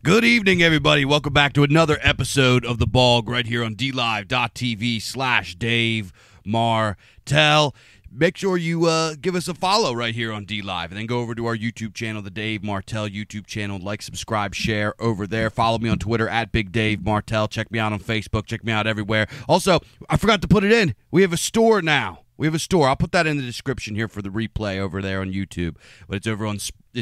Good evening, everybody. Welcome back to another episode of The Bog right here on DLive.tv/Dave Martell. Make sure you give us a follow right here on DLive, and then go over to our YouTube channel, the Dave Martell YouTube channel. Like, subscribe, share over there. Follow me on Twitter at Big Dave Martell. Check me out on Facebook. Check me out everywhere. Also, I forgot to put it in. We have a store now. We have a store. I'll put that in the description here for the replay over there on YouTube. But it's over on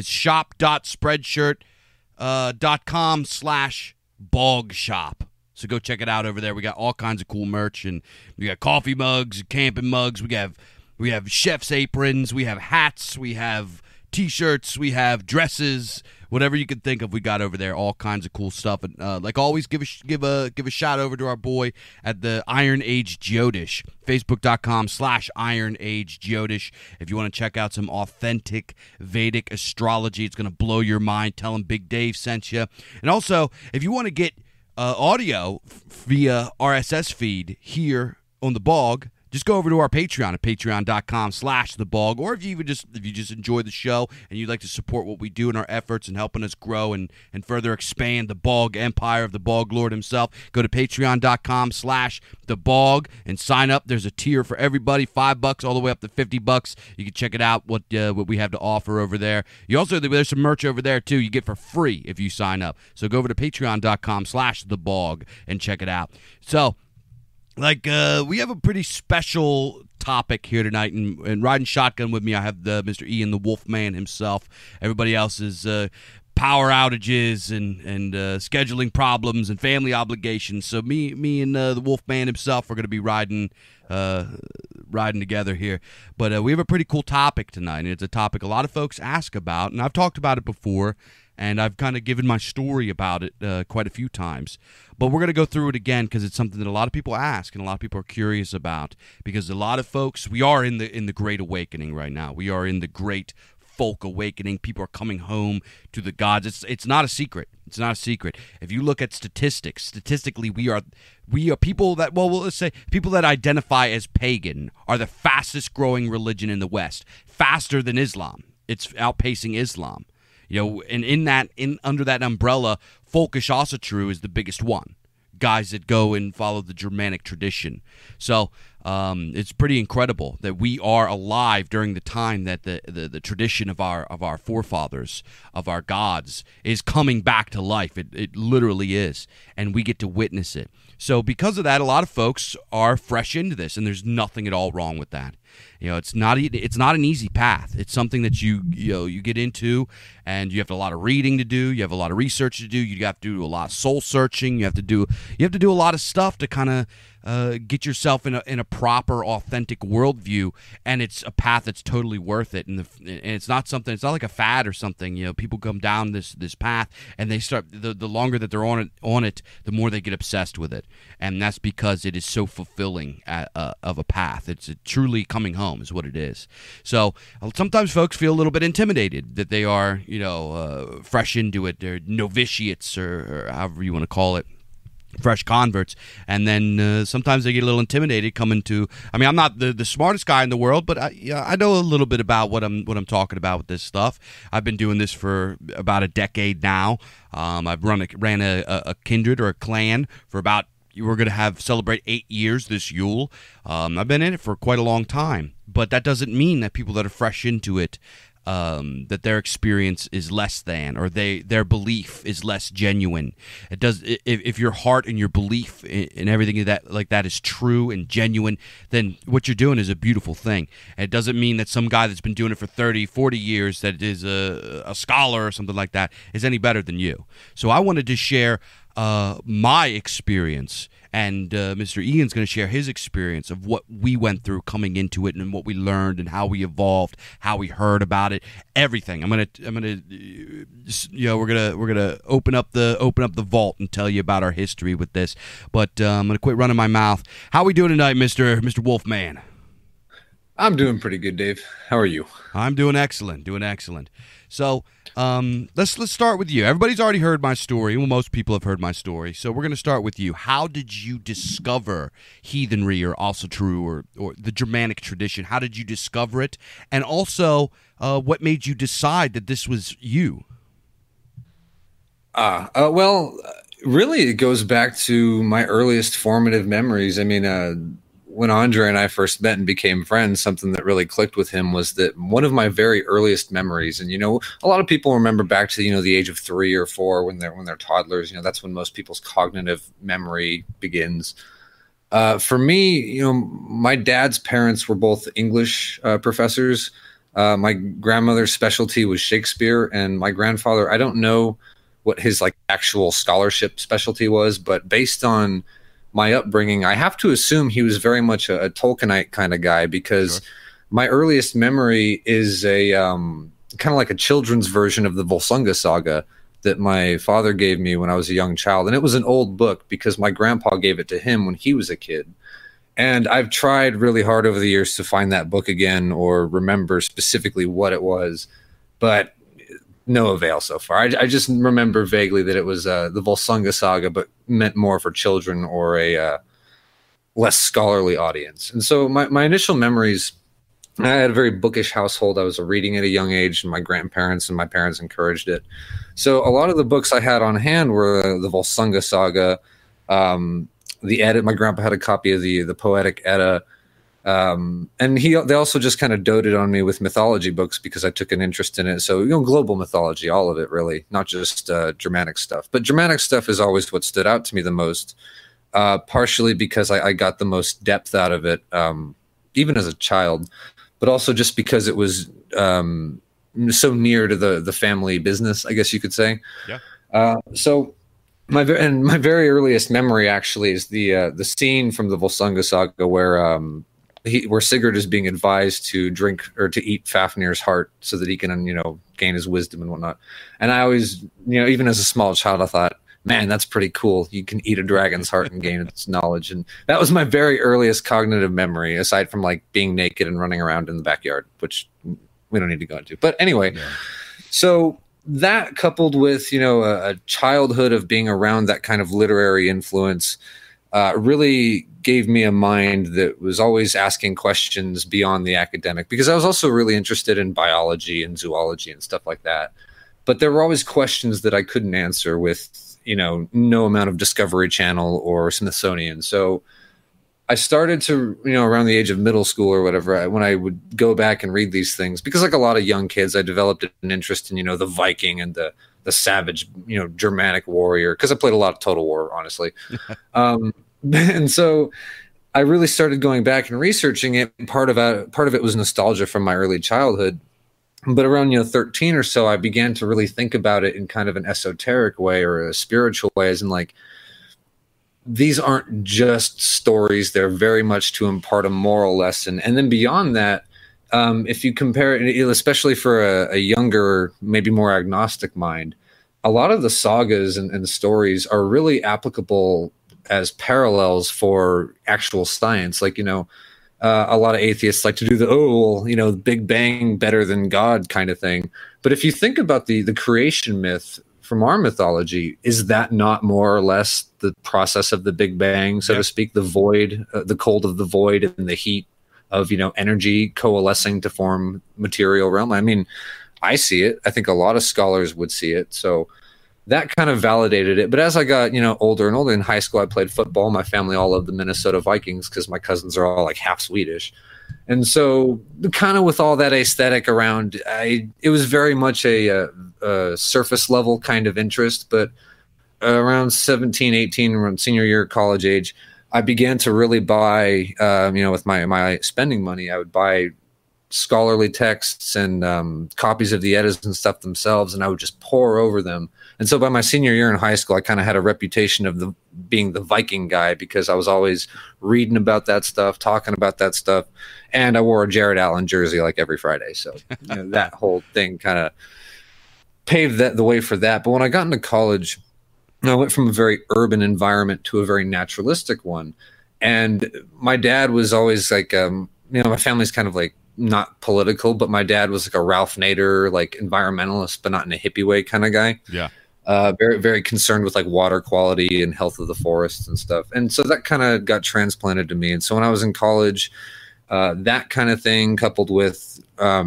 shop.spreadshirt.com/bog shop. So go check it out over there. We got all kinds of cool merch, and we got coffee mugs, camping mugs. We have chef's aprons. We have hats. We have T-shirts. We have dresses. Whatever you can think of, we got over there. All kinds of cool stuff. And like always, give a shout over to our boy at the Iron Age Geodish. Facebook.com/Iron Age Geodish. If you want to check out some authentic Vedic astrology, it's going to blow your mind. Tell him Big Dave sent you. And also, if you want to get audio via RSS feed here on the Bog, just go over to our Patreon at patreon.com/thebog. Or if you just enjoy the show and you'd like to support what we do in our efforts and helping us grow and further expand the Bog empire of the Bog Lord himself, go to patreon.com/thebog and sign up. There's a tier for everybody, $5 all the way up to $50. You can check it out, what we have to offer over there. You also, there's some merch over there too you get for free if you sign up. So go over to patreon.com/thebog and check it out. So, we have a pretty special topic here tonight, and riding shotgun with me, I have Mr. Ian, the Wolfman himself. Everybody else is power outages and scheduling problems and family obligations. So me and the Wolfman himself are going to be riding together here. But we have a pretty cool topic tonight, and it's a topic a lot of folks ask about, and I've talked about it before, and I've kind of given my story about it quite a few times. But we're going to go through it again because it's something that a lot of people ask and a lot of people are curious about. Because a lot of folks, we are in the Great Awakening right now. We are in the Great Folk Awakening. People are coming home to the gods. It's not a secret. It's not a secret. If you look at statistics, statistically, we are people that, let's say people that identify as pagan are the fastest growing religion in the West, faster than Islam. It's outpacing Islam. And under that umbrella, Folkish Asatru is the biggest one. Guys that go and follow the Germanic tradition. So it's pretty incredible that we are alive during the time that the tradition of our forefathers, of our gods, is coming back to life. It literally is, and we get to witness it. So because of that, a lot of folks are fresh into this, and there's nothing at all wrong with that. It's not an easy path. It's something that you get into, and you have a lot of reading to do. You have a lot of research to do. You have to do a lot of soul searching. You have to do a lot of stuff to kind of get yourself in a proper, authentic worldview, and it's a path that's totally worth it. And it's not something. It's not like a fad or something. People come down this path, and they start the longer that they're on it, the more they get obsessed with it, and that's because it is so fulfilling of a path. It's truly coming home is what it is. So sometimes folks feel a little bit intimidated that they are fresh into it. They're novitiates or however you want to call it. Fresh converts, and then sometimes they get a little intimidated coming to. I mean, I'm not the smartest guy in the world, but I know a little bit about what I'm talking about with this stuff. I've been doing this for about a decade now. I've ran a kindred or a clan for about. We're going to celebrate 8 years this Yule. I've been in it for quite a long time, but that doesn't mean that people that are fresh into it. That their experience is less than, or their belief is less genuine. It does. If your heart and your belief and everything that is true and genuine, then what you're doing is a beautiful thing. And it doesn't mean that some guy that's been doing it for 30, 40 years that is a scholar or something like that is any better than you. So I wanted to share my experience, and Mr. Ian's going to share his experience of what we went through coming into it, and what we learned, and how we evolved, how we heard about it, everything. We're gonna open up the vault and tell you about our history with this. But I'm gonna quit running my mouth. How we doing tonight, Mr. Wolfman? I'm doing pretty good, Dave. How are you? I'm doing excellent. So let's start with you. Everybody's already heard my story. Well, most people have heard my story. So we're going to start with you. How did you discover heathenry or Asatru or the Germanic tradition? How did you discover it? And also, what made you decide that this was you? Well, really, it goes back to my earliest formative memories. I mean, when Andre and I first met and became friends, something that really clicked with him was that one of my very earliest memories, and a lot of people remember back to the age of 3 or 4 when they're toddlers. That's when most people's cognitive memory begins. For me, my dad's parents were both English professors. My grandmother's specialty was Shakespeare, and my grandfather, I don't know what his like actual scholarship specialty was, but based on my upbringing, I have to assume he was very much a Tolkienite kind of guy, because Sure. my earliest memory is a kind of like a children's version of the Volsunga saga that my father gave me when I was a young child. And it was an old book because my grandpa gave it to him when he was a kid. And I've tried really hard over the years to find that book again or remember specifically what it was, but no avail so far. I just remember vaguely that it was the Volsunga saga, but meant more for children or a less scholarly audience. And so my initial memories, I had a very bookish household. I was reading at a young age, and my grandparents and my parents encouraged it. So a lot of the books I had on hand were the Volsunga saga, the Edda. My grandpa had a copy of the Poetic Edda. And they also just kind of doted on me with mythology books because I took an interest in it. So, global mythology, all of it really, not just Germanic stuff. But Germanic stuff is always what stood out to me the most, partially because I got the most depth out of it, even as a child, but also just because it was so near to the family business, I guess you could say. So my very earliest memory actually is the scene from the Volsunga saga where Sigurd is being advised to drink or to eat Fafnir's heart so that he can, gain his wisdom and whatnot. And I always, even as a small child, I thought, man, that's pretty cool. You can eat a dragon's heart and gain its knowledge. And that was my very earliest cognitive memory, aside from like being naked and running around in the backyard, which we don't need to go into. But anyway, So that coupled with, a childhood of being around that kind of literary influence really gave me a mind that was always asking questions beyond the academic, because I was also really interested in biology and zoology and stuff like that. But there were always questions that I couldn't answer with, no amount of Discovery Channel or Smithsonian. So I started to, around the age of middle school or whatever, when I would go back and read these things, because like a lot of young kids, I developed an interest in, the Viking and the savage, Germanic warrior, because I played a lot of Total War, honestly. And so I really started going back and researching it. Part of it was nostalgia from my early childhood. But around 13 or so, I began to really think about it in kind of an esoteric way or a spiritual way, as in like, these aren't just stories. They're very much to impart a moral lesson. And then beyond that, if you compare it, especially for a younger, maybe more agnostic mind, a lot of the sagas and stories are really applicable as parallels for actual science. Like, a lot of atheists like to do the Big Bang better than God kind of thing. But if you think about the creation myth from our mythology, is that not more or less the process of the Big Bang, so to speak, the void, the cold of the void and the heat of, energy coalescing to form material realm? I mean, I see it. I think a lot of scholars would see it. So that kind of validated it. But as I got, older and older, in high school, I played football. My family all loved the Minnesota Vikings because my cousins are all like half Swedish. And so kind of with all that aesthetic around, it was very much a surface level kind of interest. But around 17, 18, around senior year college age, I began to really buy, with my spending money, I would buy scholarly texts and copies of the Eddas and stuff themselves, and I would just pour over them. And so by my senior year in high school, I kind of had a reputation of being the Viking guy, because I was always reading about that stuff, talking about that stuff, and I wore a Jared Allen jersey like every Friday. So that whole thing kind of paved the way for that. But when I got into college, I went from a very urban environment to a very naturalistic one. And my dad was always like, my family's kind of like not political, but my dad was like a Ralph Nader, like environmentalist, but not in a hippie way kind of guy. Yeah. Very, very concerned with like water quality and health of the forests and stuff. And so that kind of got transplanted to me. And so when I was in college, that kind of thing coupled with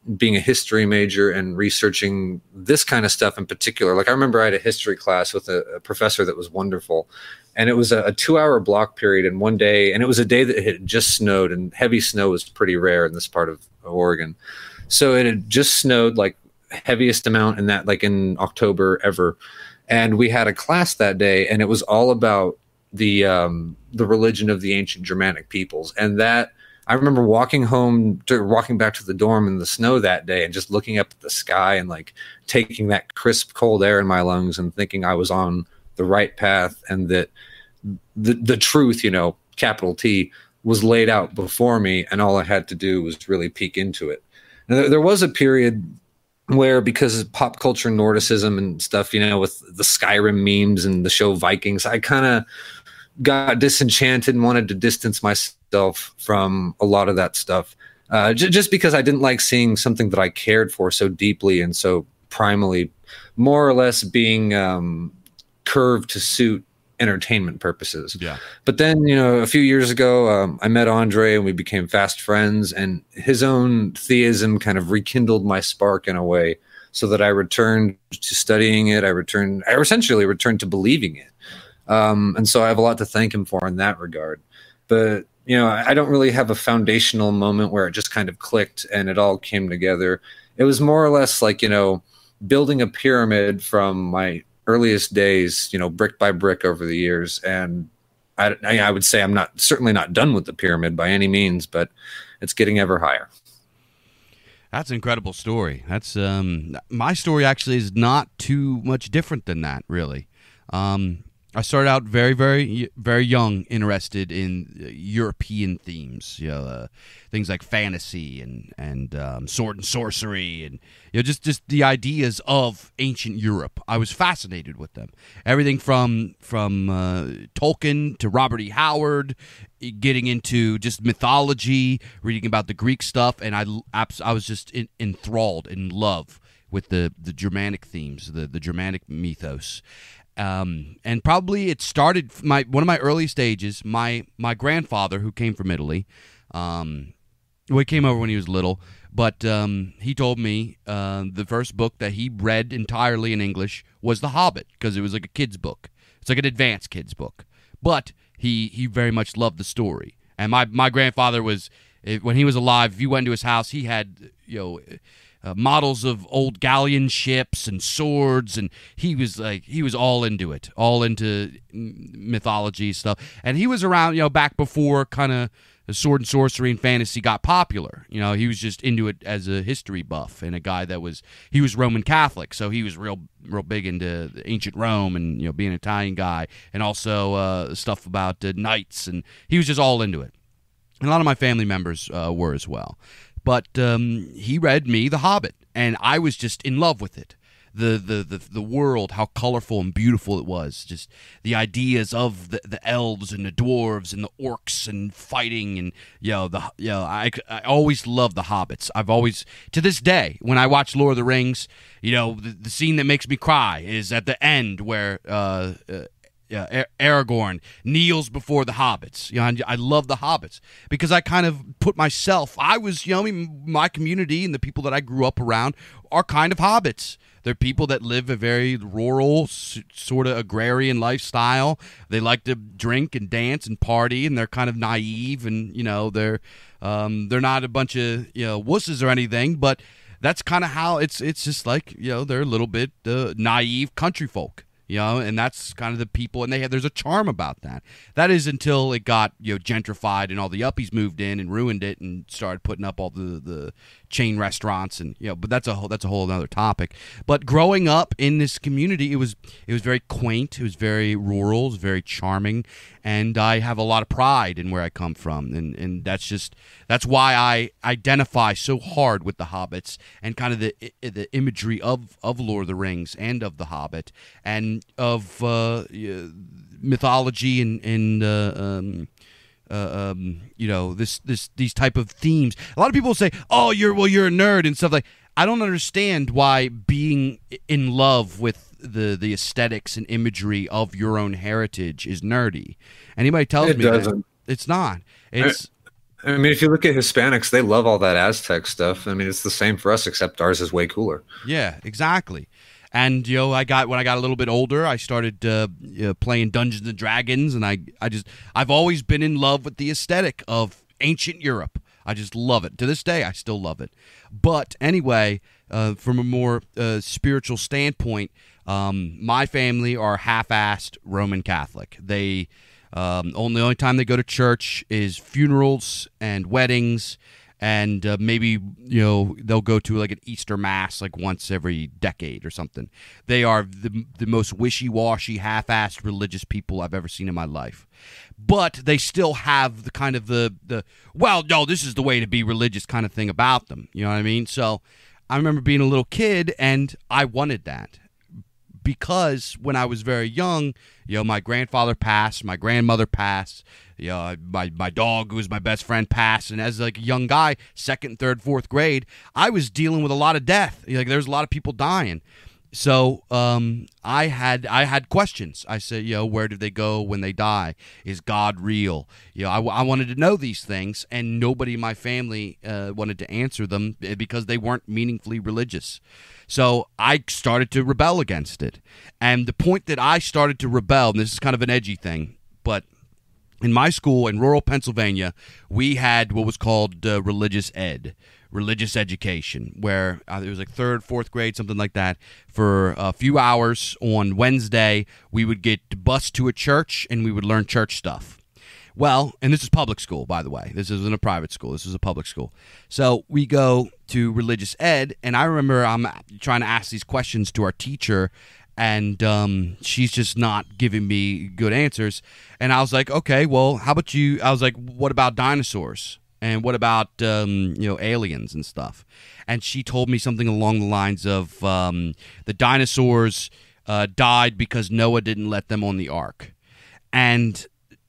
being a history major and researching this kind of stuff in particular. Like I remember I had a history class with a professor that was wonderful, and it was a 2-hour block period. And one day, and it was a day that it had just snowed, and heavy snow was pretty rare in this part of Oregon. So it had just snowed, like heaviest amount in that, like in October ever. And we had a class that day, and it was all about the religion of the ancient Germanic peoples. And that, I remember walking back to the dorm in the snow that day and just looking up at the sky and like taking that crisp, cold air in my lungs and thinking I was on the right path, and that the truth, capital T, was laid out before me, and all I had to do was really peek into it. Now, there was a period where, because of pop culture Nordicism and stuff, with the Skyrim memes and the show Vikings, I kind of got disenchanted and wanted to distance myself from a lot of that stuff, just because I didn't like seeing something that I cared for so deeply and so primally, more or less being curved to suit entertainment purposes. Yeah. But then, a few years ago, I met Andre and we became fast friends, and his own theism kind of rekindled my spark in a way, so that I returned to studying it. I essentially returned to believing it. And so I have a lot to thank him for in that regard. But, I don't really have a foundational moment where it just kind of clicked and it all came together. It was more or less like, building a pyramid from my earliest days, brick by brick over the years. And I would say I'm certainly not done with the pyramid by any means, but it's getting ever higher. That's an incredible story. That's my story actually is not too much different than that, really. I started out very, very, very young, interested in European themes, things like fantasy and sword and sorcery, and just the ideas of ancient Europe. I was fascinated with them. Everything from Tolkien to Robert E. Howard, getting into just mythology, reading about the Greek stuff, and I was just enthralled, in love with the Germanic themes, the Germanic mythos. And probably it started one of my early stages. My grandfather, who came from Italy, he came over when he was little, but he told me the first book that he read entirely in English was The Hobbit, because it was like a kid's book. It's like an advanced kid's book, but he very much loved the story. And my grandfather was, when he was alive, if you went to his house, he had models of old galleon ships and swords, and he was all into it, all into mythology stuff. And he was around, back before kind of sword and sorcery and fantasy got popular. He was just into it as a history buff, and a guy he was Roman Catholic, so he was real big into ancient Rome, and being an Italian guy, and also stuff about knights, and he was just all into it. And a lot of my family members were as well. But he read me The Hobbit, and I was just in love with it. The world, how colorful and beautiful it was. Just the ideas of the elves and the dwarves and the orcs and fighting, and I always loved the Hobbits. I've always, to this day, when I watch Lord of the Rings, the scene that makes me cry is at the end where Aragorn kneels before the hobbits. I love the hobbits because I kind of put myself, I was, my community and the people that I grew up around are kind of hobbits. They're people that live a very rural, sort of agrarian lifestyle. They like to drink and dance and party, and they're kind of naive, and they're not a bunch of wusses or anything, but that's kind of how it's just like they're a little bit naive country folk. And that's kind of the people, and there's a charm about that. That is until it got gentrified and all the yuppies moved in and ruined it and started putting up all the chain restaurants, and but that's a whole other topic. But growing up in this community, it was very quaint, it was very rural, it was very charming, and I have a lot of pride in where I come from, and that's why I identify so hard with the Hobbits and kind of the imagery of Lord of the Rings and of the Hobbit and of mythology and these type of themes. A lot of people say, "Oh, you're a nerd" and stuff like. I don't understand why being in love with the aesthetics and imagery of your own heritage is nerdy. Anybody tells me that, it's not. I mean, if you look at Hispanics, they love all that Aztec stuff. I mean, it's the same for us, except ours is way cooler. Yeah, exactly. And when I got a little bit older, I started playing Dungeons and Dragons, and I've always been in love with the aesthetic of ancient Europe. I just love it. To this day, I still love it. But anyway, from a more spiritual standpoint, my family are half-assed Roman Catholic. They only time they go to church is funerals and weddings, and maybe they'll go to like an Easter mass like once every decade or something. They are the most wishy-washy, half-assed religious people I've ever seen in my life. But they still have the kind of the well, no, this is the way to be religious kind of thing about them. You know what I mean? So I remember being a little kid, and I wanted that. Because when I was very young, my grandfather passed, my grandmother passed, my dog, who was my best friend, passed, and as like a young guy, second, third, fourth grade, I was dealing with a lot of death. Like there's a lot of people dying. So I had questions. I said, where do they go when they die? Is God real? I wanted to know these things, and nobody in my family wanted to answer them because they weren't meaningfully religious. So I started to rebel against it. And the point that I started to rebel, and this is kind of an edgy thing, but in my school in rural Pennsylvania, we had what was called religious education, where it was like third, fourth grade, something like that. For a few hours on Wednesday, we would get bused to a church, and we would learn church stuff. Well, and this is public school, by the way. This isn't a private school. This is a public school. So we go to religious ed, and I remember I'm trying to ask these questions to our teacher, and she's just not giving me good answers. And I was like, okay, well, how about you? I was like, what about dinosaurs? And what about, aliens and stuff? And she told me something along the lines of the dinosaurs died because Noah didn't let them on the ark. And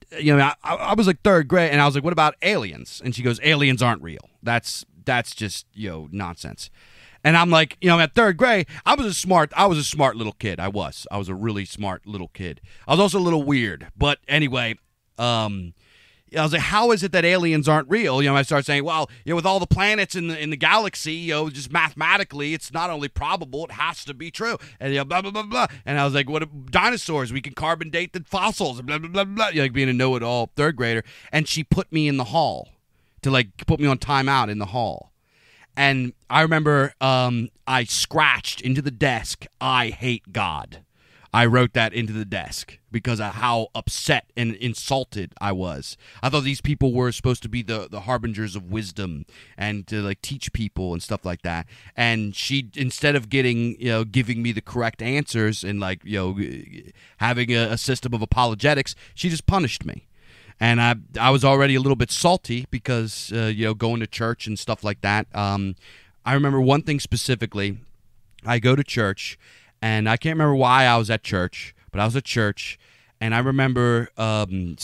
I was like third grade, and I was like, what about aliens? And she goes, aliens aren't real. That's just, nonsense. And I'm like, at third grade, I was a smart little kid. I was a really smart little kid. I was also a little weird. But anyway, I was like, how is it that aliens aren't real? I started saying, well, with all the planets in the galaxy, just mathematically, it's not only probable, it has to be true. And blah, blah, blah, blah. And I was like, what dinosaurs? We can carbon date the fossils, blah, blah, blah, blah. Like being a know-it-all third grader. And she put me in the hall to put me on timeout in the hall. And I remember I scratched into the desk, I hate God. I wrote that into the desk because of how upset and insulted I was. I thought these people were supposed to be the harbingers of wisdom and to teach people and stuff like that. And she, instead of giving me the correct answers and having a system of apologetics, she just punished me. And I was already a little bit salty because going to church and stuff like that. I remember one thing specifically. I go to church. And I can't remember why I was at church, but I was at church, and I remember an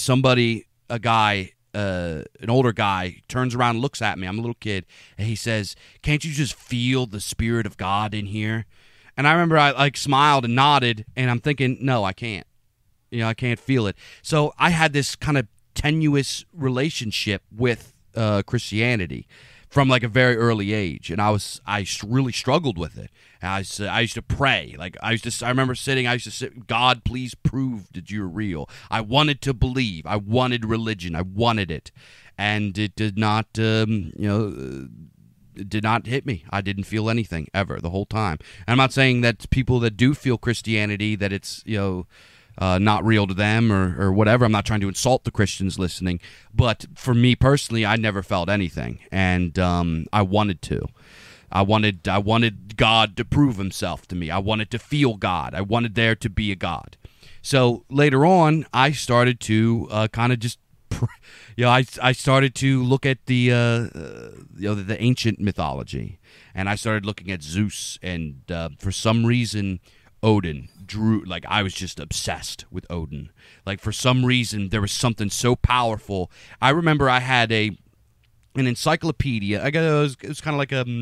older guy, turns around and looks at me. I'm a little kid, and he says, "Can't you just feel the Spirit of God in here?" And I remember I smiled and nodded, and I'm thinking, no, I can't. I can't feel it. So I had this kind of tenuous relationship with Christianity from a very early age, and I really struggled with it. And I used to pray. I remember sitting. I used to sit. God, please prove that you're real. I wanted to believe. I wanted religion. I wanted it, and it did not. It did not hit me. I didn't feel anything ever the whole time. And I'm not saying that people that do feel Christianity that it's not real to them or whatever. I'm not trying to insult the Christians listening, but for me personally, I never felt anything, and I wanted to. I wanted God to prove himself to me. I wanted to feel God. I wanted there to be a God. So later on, I started to kind of just, I started to look at the ancient mythology, and I started looking at Zeus, and for some reason, Odin drew, I was just obsessed with Odin. For some reason, there was something so powerful. I remember I had an encyclopedia. It was kind of like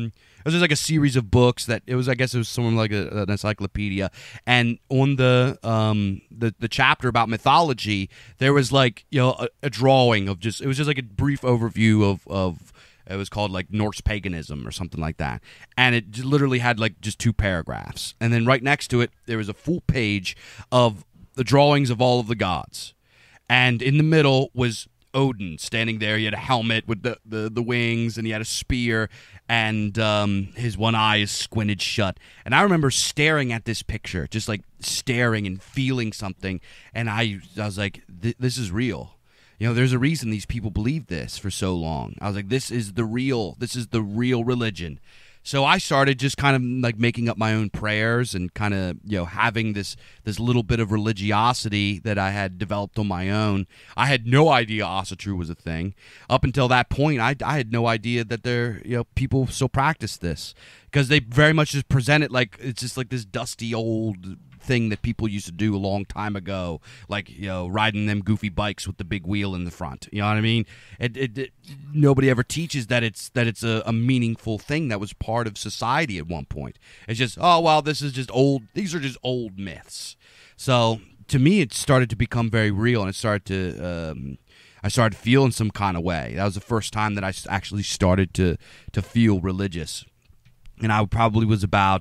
was just like a series of books that it was. I guess it was someone like an encyclopedia. And on the chapter about mythology, there was like a drawing of just. It was just like a brief overview of it was called like Norse paganism or something like that, and it literally had like just 2 paragraphs, and then right next to it there was a full page of the drawings of all of the gods, and in the middle was Odin standing there. He had a helmet with the wings, and he had a spear, and his one eye is squinted shut. And I remember staring at this picture, just like staring and feeling something, and I was like, this is real. There's a reason these people believe this for so long. I was like, this is the real religion. So I started just kind of like making up my own prayers and kind of, having this little bit of religiosity that I had developed on my own. I had no idea Asatru was a thing. Up until that point, I had no idea that people still practice this, because they very much just present it like it's just like this dusty old thing that people used to do a long time ago, like riding them goofy bikes with the big wheel in the front. You know what I mean? Nobody ever teaches that it's a meaningful thing that was part of society at one point. It's just, oh well, this is just old. These are just old myths. So to me, it started to become very real, and it started to. I started feeling some kind of way. That was the first time that I actually started to feel religious, and I probably was about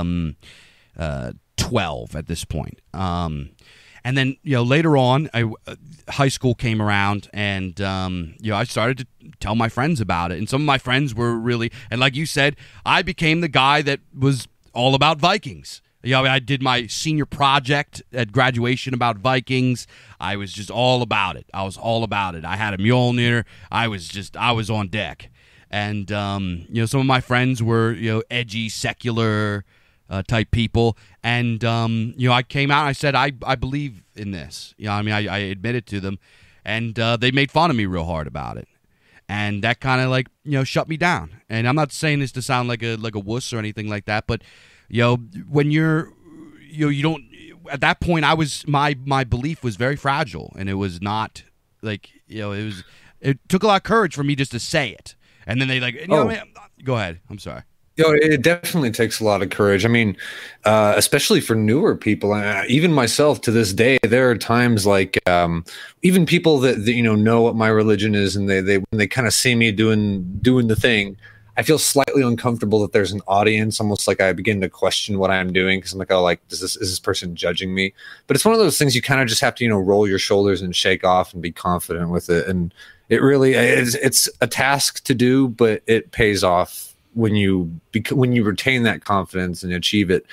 12 at this point. And then, later on, high school came around, and, I started to tell my friends about it. And some of my friends were really, and like you said, I became the guy that was all about Vikings. I did my senior project at graduation about Vikings. I was just all about it. I was all about it. I had a Mjolnir. I was on deck. And, some of my friends were, edgy, secular type people, and I came out and I said I believe in this. I admitted to them, and they made fun of me real hard about it, and that kind of like shut me down. And I'm not saying this to sound like a wuss or anything like that, but when you're you don't, at that point I was my belief was very fragile, and it was not like it took a lot of courage for me just to say it, and then they like man, go ahead. I'm sorry. It definitely takes a lot of courage. I mean, especially for newer people, even myself to this day, there are times like even people that know what my religion is, and they when they kind of see me doing the thing, I feel slightly uncomfortable that there's an audience. Almost like I begin to question what I'm doing, because I'm like, oh, like is this person judging me? But it's one of those things you kind of just have to roll your shoulders and shake off and be confident with it. And it really it's a task to do, but it pays off when you retain that confidence and achieve it.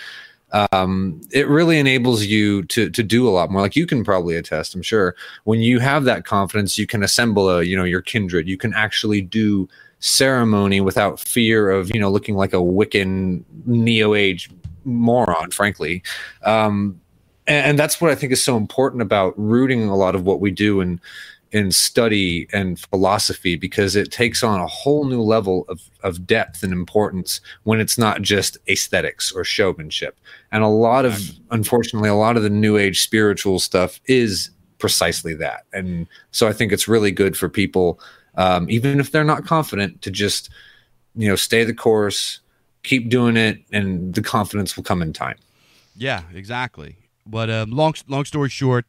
It really enables you to do a lot more. Like you can probably attest, I'm sure, when you have that confidence, you can assemble your kindred. You can actually do ceremony without fear of looking like a Wiccan neo-age moron, frankly. And that's what I think is so important about rooting a lot of what we do in study and philosophy, because it takes on a whole new level of depth and importance when it's not just aesthetics or showmanship. And unfortunately, a lot of the new age spiritual stuff is precisely that. And so I think it's really good for people, even if they're not confident, to just, stay the course, keep doing it, and the confidence will come in time. Yeah, exactly. But long story short,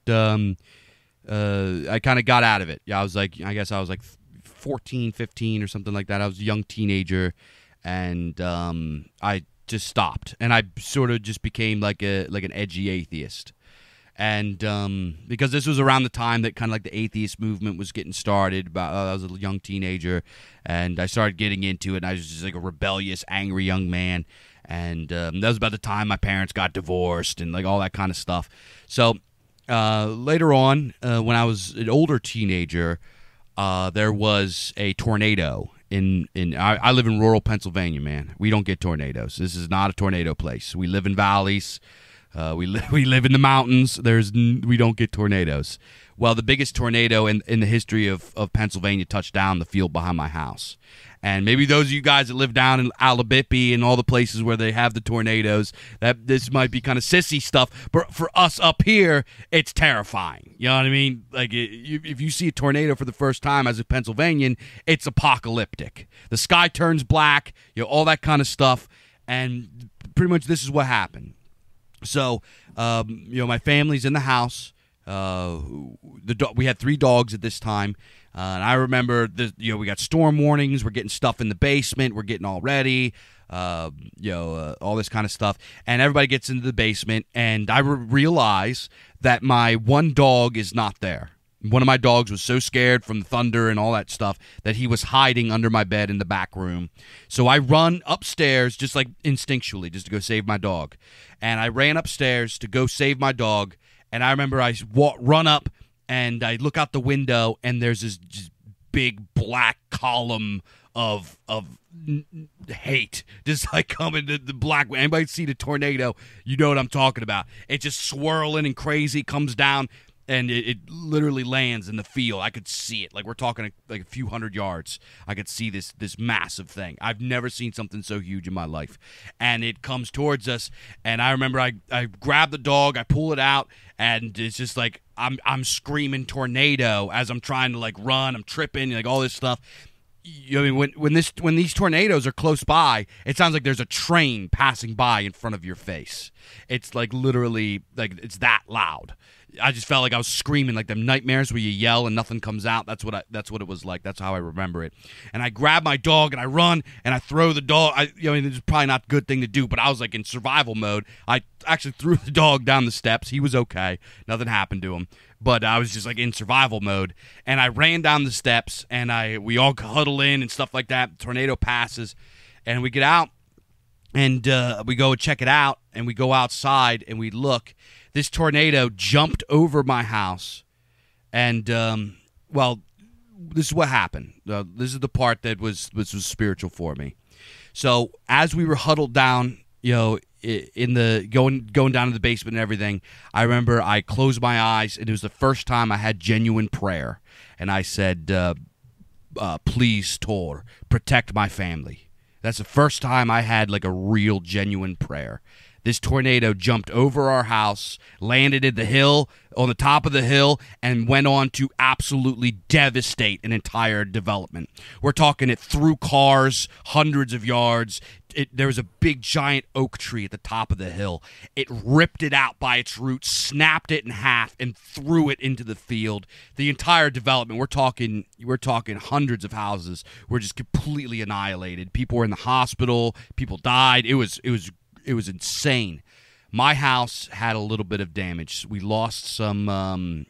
I kind of got out of it. Yeah, I guess I was like 14, 15 or something like that. I was a young teenager, and I just stopped, and I sort of just became like an edgy atheist. And because this was around the time that kind of like the atheist movement was getting started. I was a young teenager, and I started getting into it, and I was just like a rebellious, angry young man. And that was about the time my parents got divorced and like all that kind of stuff. So later on, when I was an older teenager, there was a tornado I live in rural Pennsylvania, man. We don't get tornadoes. This is not a tornado place. We live in valleys. We live in the mountains. We don't get tornadoes. Well, the biggest tornado in the history of Pennsylvania touched down the field behind my house. And maybe those of you guys that live down in Alabama and all the places where they have the tornadoes, that this might be kind of sissy stuff. But for us up here, it's terrifying. You know what I mean? Like, if you see a tornado for the first time as a Pennsylvanian, it's apocalyptic. The sky turns black, all that kind of stuff. And pretty much this is what happened. So, my family's in the house. We had 3 dogs at this time. And I remember, we got storm warnings. We're getting stuff in the basement. We're getting all ready, all this kind of stuff. And everybody gets into the basement, and I realize that my one dog is not there. One of my dogs was so scared from the thunder and all that stuff that he was hiding under my bed in the back room. So I run upstairs just like instinctually just to go save my dog. And I ran upstairs to go save my dog. And I remember I run up and I look out the window and there's this just big black column of hate just like coming to the black. Anybody see the tornado? You know what I'm talking about. It's just swirling and crazy, comes down. And it literally lands in the field. I could see it. Like, we're talking like a few hundred yards. I could see this massive thing. I've never seen something so huge in my life. And it comes towards us. And I remember I grab the dog, I pull it out, and it's just like I'm screaming tornado as I'm trying to like run. I'm tripping, like all this stuff. I mean, when these tornadoes are close by, it sounds like there's a train passing by in front of your face. It's like literally like it's that loud. I just felt like I was screaming like them nightmares where you yell and nothing comes out. That's what it was like. That's how I remember it. And I grab my dog and I run and I throw the dog. It's probably not a good thing to do, but I was like in survival mode. I actually threw the dog down the steps. He was okay. Nothing happened to him. But I was just like in survival mode. And I ran down the steps and we all huddle in and stuff like that. The tornado passes and we get out and we go check it out and we go outside and we look. This tornado jumped over my house, and this is what happened. This is the part that was spiritual for me. So as we were huddled down, in the going down to the basement and everything, I remember I closed my eyes, and it was the first time I had genuine prayer, and I said, "Please, Tor, protect my family." That's the first time I had like a real, genuine prayer. This tornado jumped over our house, landed at the hill, on the top of the hill, and went on to absolutely devastate an entire development. We're talking it through cars, hundreds of yards. There was a big giant oak tree at the top of the hill. It ripped it out by its roots, snapped it in half, and threw it into the field. The entire development, we're talking hundreds of houses, were just completely annihilated. People were in the hospital. People died. It was insane. My house had a little bit of damage. We lost some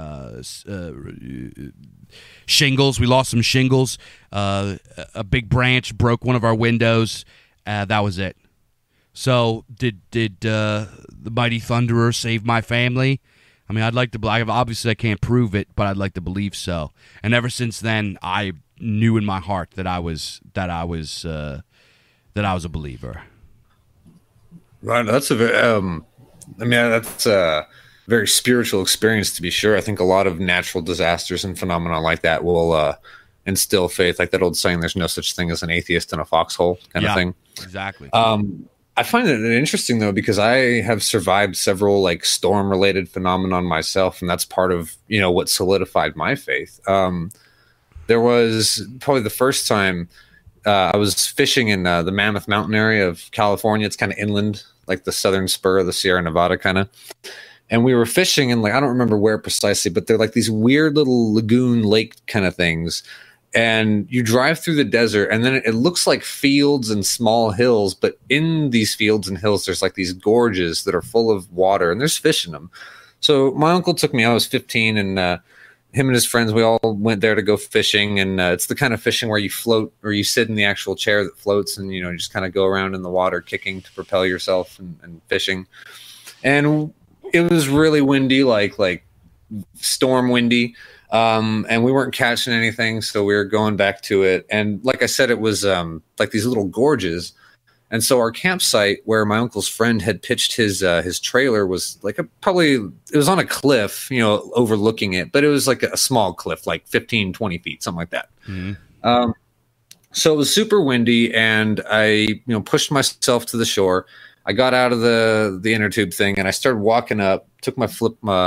shingles. We lost some shingles. A big branch broke one of our windows. That was it. So did the mighty Thunderer save my family? I mean, I'd like to. Obviously, I can't prove it, but I'd like to believe so. And ever since then, I knew in my heart that I was a believer. Right, that's that's a very spiritual experience, to be sure. I think a lot of natural disasters and phenomena like that will instill faith, like that old saying, "There's no such thing as an atheist in a foxhole," kind of thing. Exactly. I find it interesting though, because I have survived several like storm-related phenomenon myself, and that's part of what solidified my faith. There was probably the first time I was fishing in the Mammoth Mountain area of California. It's kind of inland, like the southern spur of the Sierra Nevada kind of. And we were fishing in, like, I don't remember where precisely, but they're like these weird little lagoon lake kind of things. And you drive through the desert, and then it looks like fields and small hills. But in these fields and hills, there's like these gorges that are full of water, and there's fish in them. So my uncle took me, I was 15, and him and his friends, we all went there to go fishing. And it's the kind of fishing where you float, or you sit in the actual chair that floats, and just kind of go around in the water kicking to propel yourself and fishing. And it was really windy, like storm windy. And we weren't catching anything, so we were going back to it. And like I said, it was like these little gorges. And so our campsite where my uncle's friend had pitched his trailer was like it was on a cliff, overlooking it, but it was like a small cliff, like 15, 20 feet, something like that. Mm-hmm. So it was super windy, and I, pushed myself to the shore. I got out of the inner tube thing, and I started walking up, took my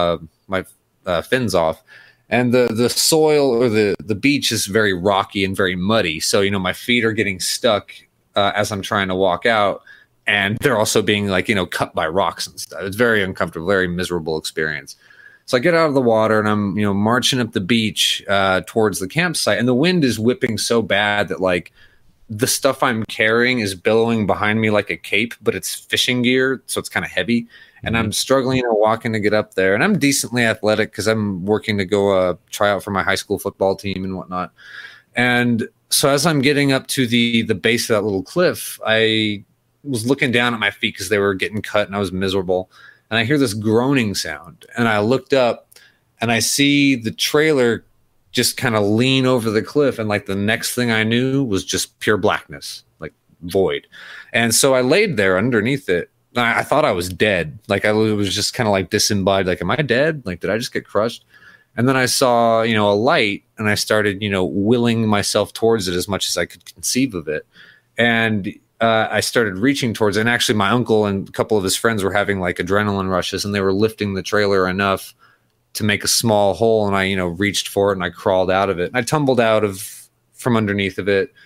fins off. And the soil or the beach is very rocky and very muddy. So, my feet are getting stuck as I'm trying to walk out. And they're also being cut by rocks and stuff. It's very uncomfortable, very miserable experience. So I get out of the water and I'm, marching up the beach towards the campsite. And the wind is whipping so bad that the stuff I'm carrying is billowing behind me like a cape, but it's fishing gear. So it's kind of heavy. And I'm struggling, walking to get up there. And I'm decently athletic because I'm working to go try out for my high school football team and whatnot. And so as I'm getting up to the base of that little cliff, I was looking down at my feet because they were getting cut and I was miserable. And I hear this groaning sound. And I looked up and I see the trailer just kind of lean over the cliff. And the next thing I knew was just pure blackness, void. And so I laid there underneath it. I thought I was dead. I was just kind of disembodied. Am I dead? Did I just get crushed? And then I saw, a light, and I started, willing myself towards it as much as I could conceive of it. And I started reaching towards it. And actually my uncle and a couple of his friends were having adrenaline rushes, and they were lifting the trailer enough to make a small hole. And I, reached for it and I crawled out of it. And I tumbled out from underneath of it.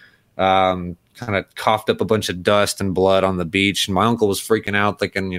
Kind of coughed up a bunch of dust and blood on the beach. And my uncle was freaking out thinking,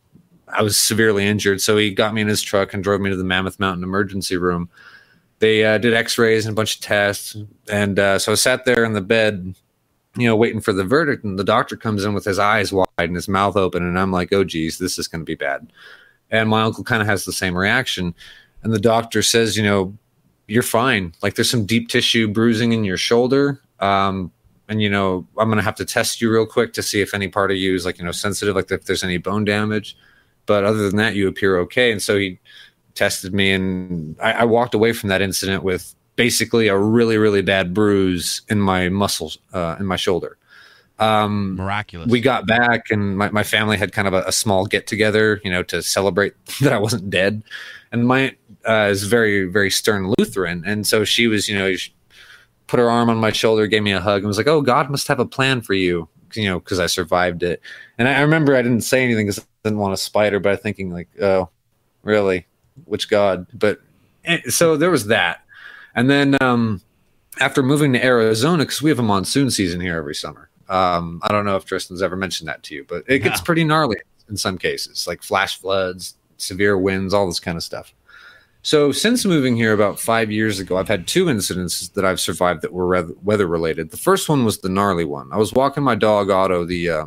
I was severely injured. So he got me in his truck and drove me to the Mammoth Mountain emergency room. They did x-rays and a bunch of tests. And so I sat there in the bed, waiting for the verdict. And the doctor comes in with his eyes wide and his mouth open. And I'm like, oh, geez, this is going to be bad. And my uncle kind of has the same reaction. And the doctor says, you're fine. There's some deep tissue bruising in your shoulder. And, I'm going to have to test you real quick to see if any part of you is sensitive, if there's any bone damage. But other than that, you appear okay. And so he tested me, and I walked away from that incident with basically a really, really bad bruise in my muscles, in my shoulder. Miraculous. We got back, and my family had kind of a small get together, to celebrate that I wasn't dead. And my is very, very stern Lutheran. And so she was, put her arm on my shoulder, gave me a hug, and was like, oh, God must have a plan for you, because I survived it. And I remember I didn't say anything because I didn't want to spite her, but I'm thinking oh, really? Which God? But so there was that. And then after moving to Arizona, because we have a monsoon season here every summer. I don't know if Tristan's ever mentioned that to you, but it gets pretty gnarly in some cases, flash floods, severe winds, all this kind of stuff. So since moving here about 5 years ago, I've had two incidents that I've survived that were weather related. The first one was the gnarly one. I was walking my dog Otto,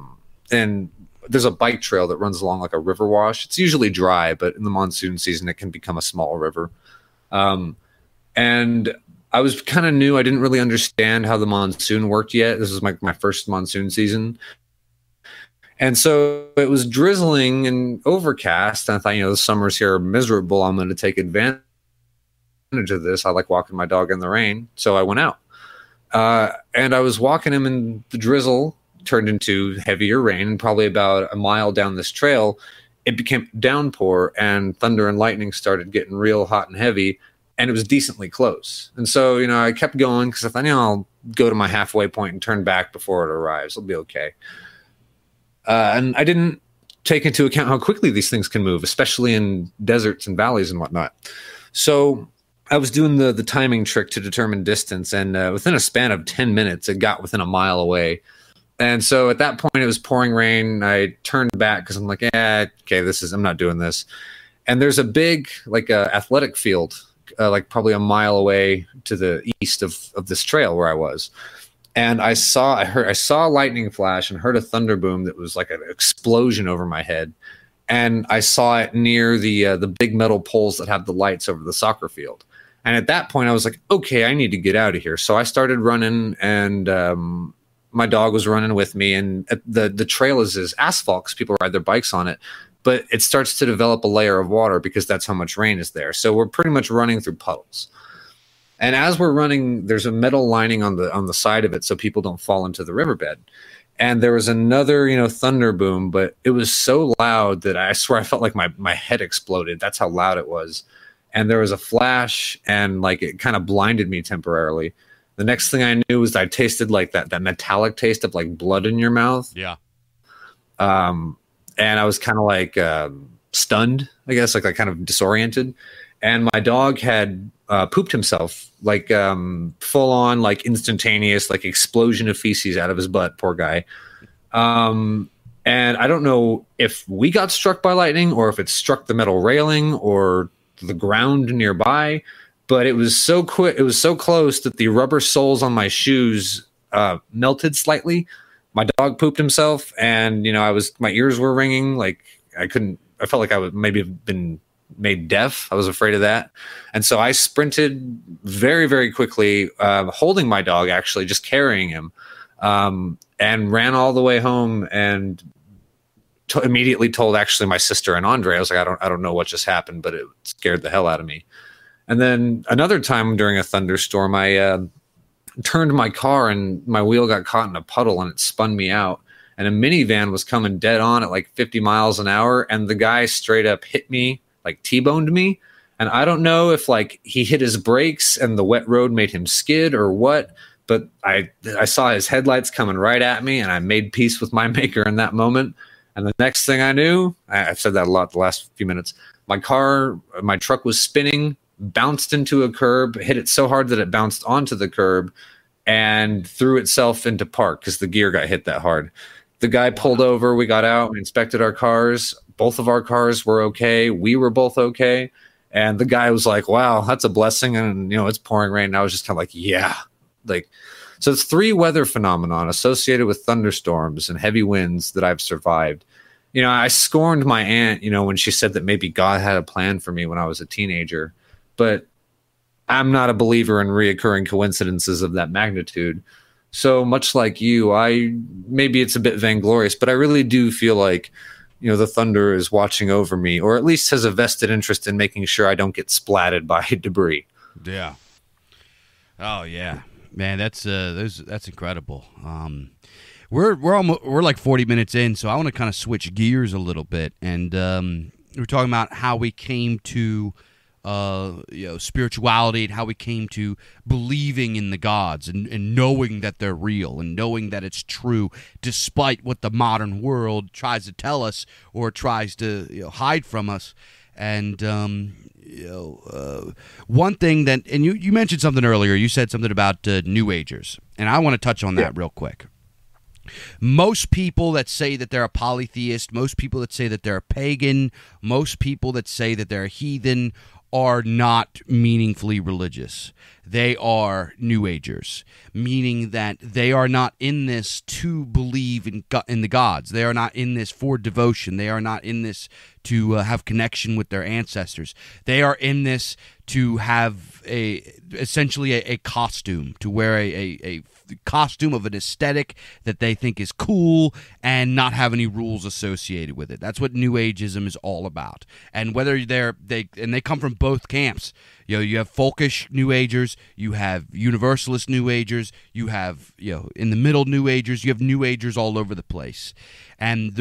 and there's a bike trail that runs along a river wash. It's usually dry, but in the monsoon season, it can become a small river. And I was kind of new. I didn't really understand how the monsoon worked yet. This was my first monsoon season. And so it was drizzling and overcast. And I thought, the summers here are miserable. I'm going to take advantage of this. I like walking my dog in the rain. So I went out. And I was walking him, and the drizzle turned into heavier rain. And probably about a mile down this trail, it became downpour, and thunder and lightning started getting real hot and heavy. And it was decently close. And so, I kept going because I thought, I'll go to my halfway point and turn back before it arrives. It'll be okay. And I didn't take into account how quickly these things can move, especially in deserts and valleys and whatnot. So I was doing the timing trick to determine distance, and within a span of 10 minutes, it got within a mile away. And so at that point, it was pouring rain. I turned back because I'm like, okay, I'm not doing this. And there's a big, athletic field, probably a mile away to the east of this trail where I was. And I saw a lightning flash and heard a thunder boom that was like an explosion over my head. And I saw it near the big metal poles that have the lights over the soccer field. And at that point, I was like, okay, I need to get out of here. So I started running, and my dog was running with me. And the trail is asphalt because people ride their bikes on it. But it starts to develop a layer of water because that's how much rain is there. So we're pretty much running through puddles. And as we're running, there's a metal lining on the side of it so people don't fall into the riverbed. And there was another, thunder boom, but it was so loud that I swear I felt like my head exploded. That's how loud it was. And there was a flash, and like it kind of blinded me temporarily. The next thing I knew was I tasted like that metallic taste of like blood in your mouth. Yeah. And I was kind of like stunned, I guess, like kind of disoriented. And my dog had pooped himself, like full on, like instantaneous, like explosion of feces out of his butt. Poor guy. And I don't know if we got struck by lightning or if it struck the metal railing or the ground nearby, but it was so quick. It was so close that the rubber soles on my shoes melted slightly. My dog pooped himself, and my ears were ringing. Like I felt like I would maybe have been made deaf. I was afraid of that. And so I sprinted very, very quickly, holding my dog, actually just carrying him, and ran all the way home and immediately told actually my sister and Andre. I was like, I don't know what just happened, but it scared the hell out of me. And then another time during a thunderstorm, I turned my car and my wheel got caught in a puddle and it spun me out. And a minivan was coming dead on at like 50 miles an hour. And the guy straight up hit me, like T-boned me. And I don't know if like he hit his brakes and the wet road made him skid or what, but I saw his headlights coming right at me, and I made peace with my maker in that moment. And the next thing I knew, I've said that a lot the last few minutes, my truck was spinning, bounced into a curb, hit it so hard that it bounced onto the curb and threw itself into park because the gear got hit that hard. The guy pulled over, we got out, we inspected our cars. Both of our cars were okay. We were both okay. And the guy was like, wow, that's a blessing. And, it's pouring rain. And I was just kind of like, yeah. So it's 3 weather phenomenon associated with thunderstorms and heavy winds that I've survived. I scorned my aunt, when she said that maybe God had a plan for me when I was a teenager. But I'm not a believer in reoccurring coincidences of that magnitude. So much like you, maybe it's a bit vainglorious, but I really do feel like, the thunder is watching over me, or at least has a vested interest in making sure I don't get splatted by debris. Yeah. Oh yeah, man, that's incredible. We're like 40 minutes in, so I want to kind of switch gears a little bit, and we're talking about how we came to spirituality and how we came to believing in the gods and knowing that they're real and knowing that it's true despite what the modern world tries to tell us or tries to hide from us. And one thing that, and you mentioned something earlier, you said something about New Agers, and I want to touch on that real quick. Most people that say that they're a polytheist, most people that say that they're a pagan, most people that say that they're a heathen are not meaningfully religious. They are New Agers, meaning that they are not in this to believe in the gods. They are not in this for devotion. They are not in this to have connection with their ancestors. They are in this to have essentially a costume, to wear a costume of an aesthetic that they think is cool and not have any rules associated with it. That's what New Ageism is all about. And whether they come from both camps. You have folkish New Agers, you have Universalist New Agers, you have in the middle New Agers, you have New Agers all over the place, and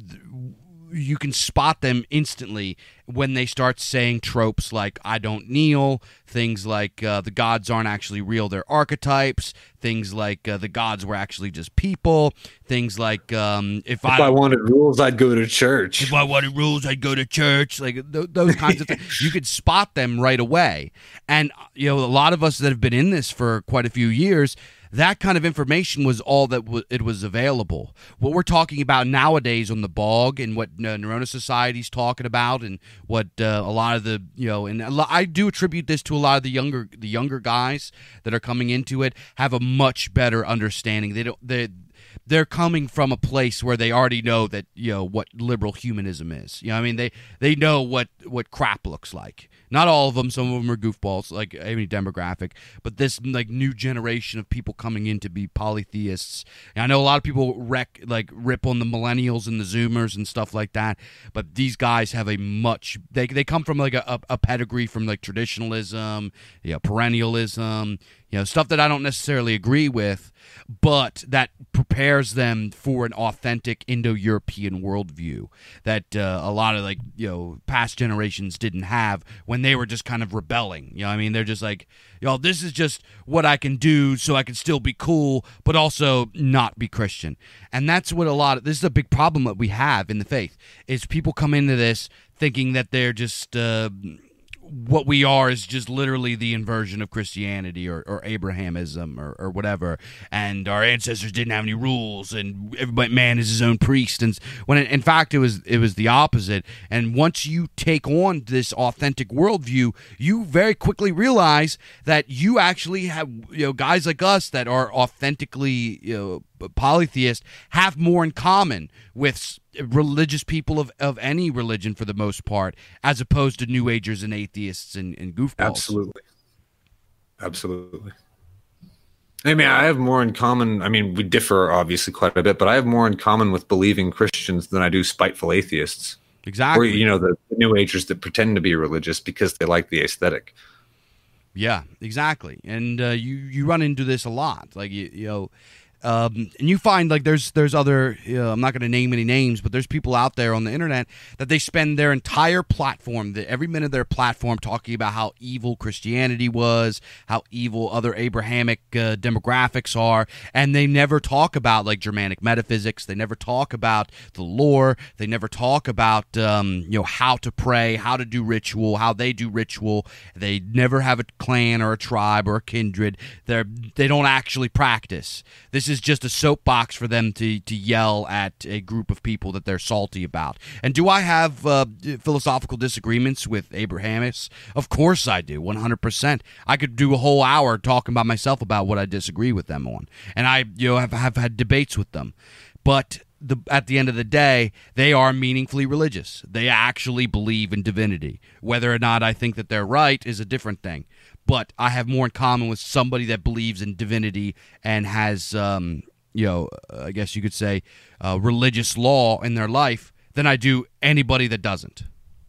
you can spot them instantly when they start saying tropes like "I don't kneel," things like the gods aren't actually real, they're archetypes, things like the gods were actually just people, things like if I wanted rules, I'd go to church. If I wanted rules, I'd go to church. Like those kinds of things. You could spot them right away. And a lot of us that have been in this for quite a few years, that kind of information was all that it was available. What we're talking about nowadays on the Bog and what Neurona Society's talking about, and what a lot of the and I do attribute this to a lot of the younger guys that are coming into it have a much better understanding. They're coming from a place where they already know that what liberal humanism is. They know what crap looks like. Not all of them. Some of them are goofballs, like any demographic. But this new generation of people coming in to be polytheists. And I know a lot of people rip on the millennials and the Zoomers and stuff like that. But these guys have a much. They come from a pedigree from traditionalism, perennialism, stuff that I don't necessarily agree with, but that prepares them for an authentic Indo-European worldview that a lot of past generations didn't have when they were just kind of rebelling. They're just like, this is just what I can do so I can still be cool, but also not be Christian. And that's what this is a big problem that we have in the faith, is people come into this thinking that they're just what we are is just literally the inversion of Christianity or Abrahamism or whatever, and our ancestors didn't have any rules, and everybody, man is his own priest, and when in fact it was the opposite. And once you take on this authentic worldview, you very quickly realize that you actually have guys like us that are authentically polytheist have more in common with religious people of any religion for the most part, as opposed to New Agers and atheists and goofballs. Absolutely. I have more in common. We differ obviously quite a bit, but I have more in common with believing Christians than I do spiteful atheists. Exactly. Or the New Agers that pretend to be religious because they like the aesthetic. Yeah, exactly. And you run into this a lot, and you find there's other, I'm not going to name any names, but there's people out there on the internet that they spend their entire platform, every minute of their platform, talking about how evil Christianity was, how evil other Abrahamic demographics are, and they never talk about Germanic metaphysics. They never talk about the lore. They never talk about how to pray, how to do ritual, how they do ritual. They never have a clan or a tribe or a kindred. They don't actually practice. This is just a soapbox for them to yell at a group of people that they're salty about. And do I have philosophical disagreements with Abrahamists? Of course I do, 100%. I could do a whole hour talking about myself about what I disagree with them on. And I have had debates with them. But at the end of the day, they are meaningfully religious. They actually believe in divinity. Whether or not I think that they're right is a different thing. But I have more in common with somebody that believes in divinity and has, I guess you could say, religious law in their life than I do anybody that doesn't.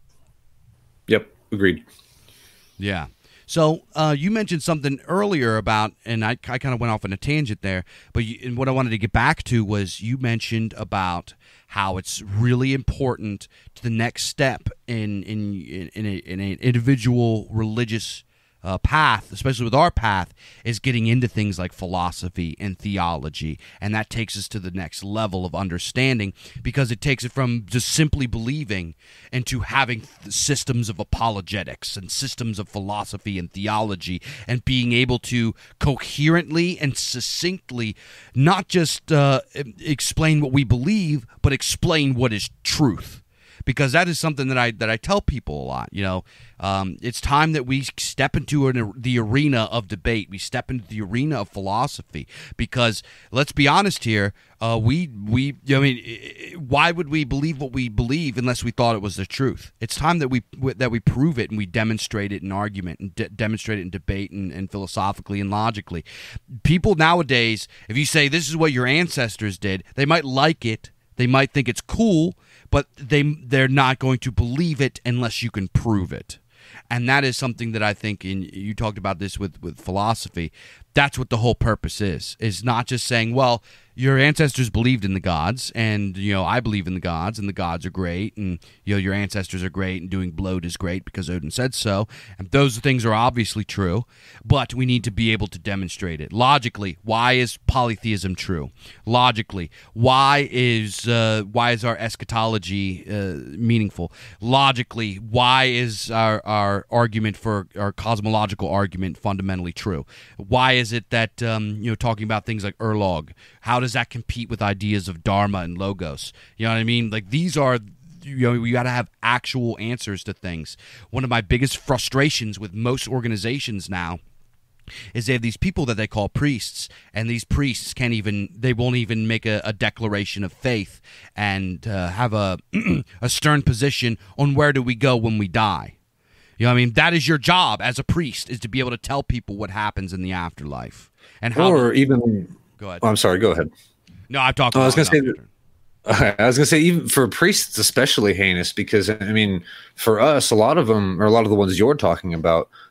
Yep, agreed. Yeah. So you mentioned something earlier about, and I kind of went off on a tangent there, but and what I wanted to get back to was you mentioned about how it's really important to the next step in an individual religious path, especially with our path, is getting into things like philosophy and theology, and that takes us to the next level of understanding, because it takes it from just simply believing into having systems of apologetics and systems of philosophy and theology, and being able to coherently and succinctly not just explain what we believe, but explain what is truth. Because that is something that I tell people a lot. It's time that we step into the arena of debate. We step into the arena of philosophy. Because let's be honest here, why would we believe what we believe unless we thought it was the truth? It's time that we prove it and we demonstrate it in argument and demonstrate it in debate and philosophically and logically. People nowadays, if you say this is what your ancestors did, they might like it. They might think it's cool, but they're not going to believe it unless you can prove it. And that is something that I think, you talked about this with philosophy, that's what the whole purpose is not just saying, well, your ancestors believed in the gods, and I believe in the gods, and the gods are great, and your ancestors are great, and doing bloat is great because Odin said so, and those things are obviously true, but we need to be able to demonstrate it logically. Why is polytheism true? Logically, why is our eschatology meaningful? Logically, why is our argument for our cosmological argument fundamentally true? Why is it that talking about things like Erlog, how does that compete with ideas of Dharma and Logos? You know what I mean? These are, you got to have actual answers to things. One of my biggest frustrations with most organizations now is they have these people that they call priests, and these priests they won't even make a declaration of faith and have a stern position on where do we go when we die. You know what I mean? That is your job as a priest, is to be able to tell people what happens in the afterlife. And how Go ahead. Oh, I'm sorry, go ahead. No, I've talked about I was going to say, even for priests, it's especially heinous because, for us, a lot of them, or a lot of the ones you're talking about,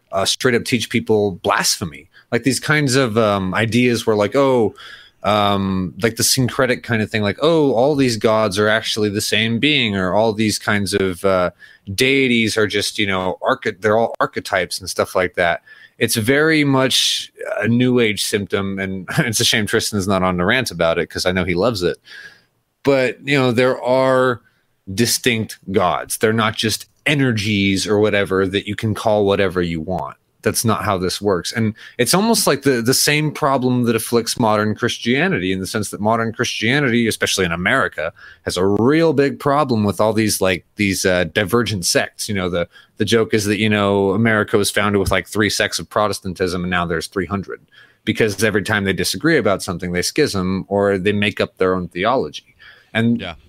straight up teach people blasphemy, like these kinds of ideas where like, like the syncretic kind of thing, like, oh, all these gods are actually the same being, or all these kinds of deities are just, they're all archetypes and stuff like that. It's very much a New Age symptom, and it's a shame Tristan's not on the rant about it because I know he loves it. But, there are distinct gods. They're not just energies or whatever that you can call whatever you want. That's not how this works. And it's almost like the same problem that afflicts modern Christianity, in the sense that modern Christianity, especially in America, has a real big problem with all these divergent sects. The joke is that, America was founded with like 3 sects of Protestantism, and now there's 300, because every time they disagree about something, they schism or they make up their own theology. And that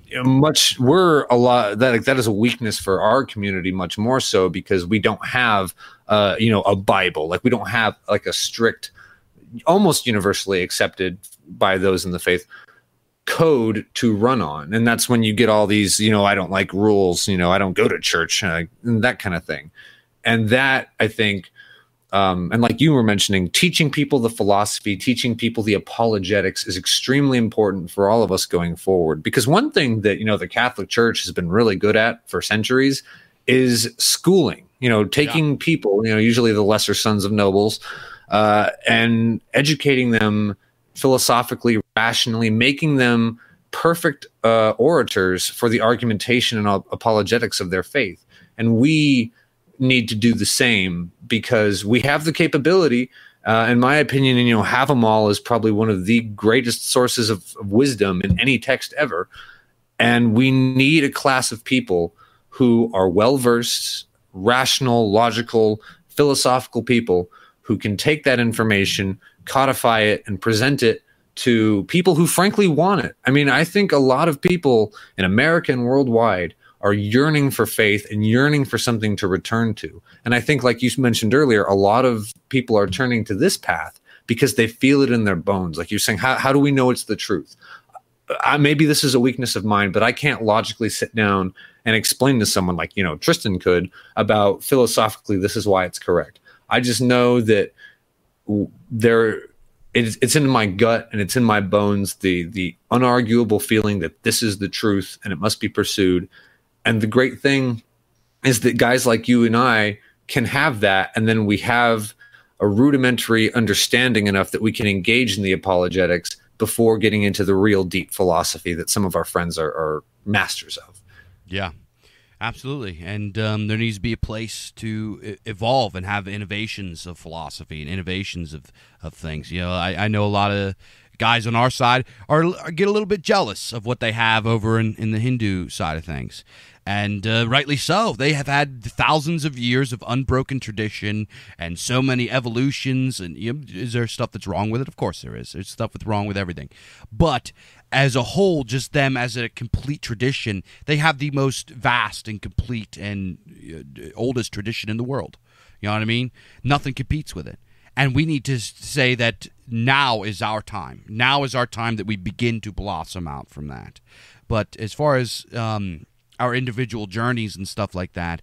is a weakness for our community, much more so because we don't have a Bible. Like, we don't have like a strict, almost universally accepted by those in the faith, code to run on. And that's when you get all these, I don't like rules, I don't go to church, and that kind of thing. And that, I think, and like you were mentioning, teaching people the philosophy, teaching people the apologetics is extremely important for all of us going forward. Because one thing that, the Catholic Church has been really good at for centuries is schooling, taking people, usually the lesser sons of nobles, and educating them philosophically, rationally, making them perfect orators for the argumentation and apologetics of their faith. And we need to do the same because we have the capability. In my opinion, Havamal is probably one of the greatest sources of wisdom in any text ever. And we need a class of people who are well-versed, rational, logical, philosophical people who can take that information, codify it, and present it to people who frankly want it. I mean, I think a lot of people in America and worldwide are yearning for faith and yearning for something to return to. And I think, like you mentioned earlier, a lot of people are turning to this path because they feel it in their bones. Like you're saying, how do we know it's the truth? Maybe this is a weakness of mine, but I can't logically sit down and explain to someone like, Tristan could, about philosophically, this is why it's correct. I just know that it's in my gut and it's in my bones, the unarguable feeling that this is the truth and it must be pursued. And the great thing is that guys like you and I can have that, and then we have a rudimentary understanding enough that we can engage in the apologetics before getting into the real deep philosophy that some of our friends are masters of. Yeah, absolutely. And there needs to be a place to evolve and have innovations of philosophy and innovations of things. I know a lot of guys on our side get a little bit jealous of what they have over in the Hindu side of things. And rightly so. They have had thousands of years of unbroken tradition and so many evolutions. And is there stuff that's wrong with it? Of course there is. There's stuff that's wrong with everything. But as a whole, just them as a complete tradition, they have the most vast and complete and oldest tradition in the world. You know what I mean? Nothing competes with it. And we need to say that now is our time. Now is our time that we begin to blossom out from that. But as far as our individual journeys and stuff like that,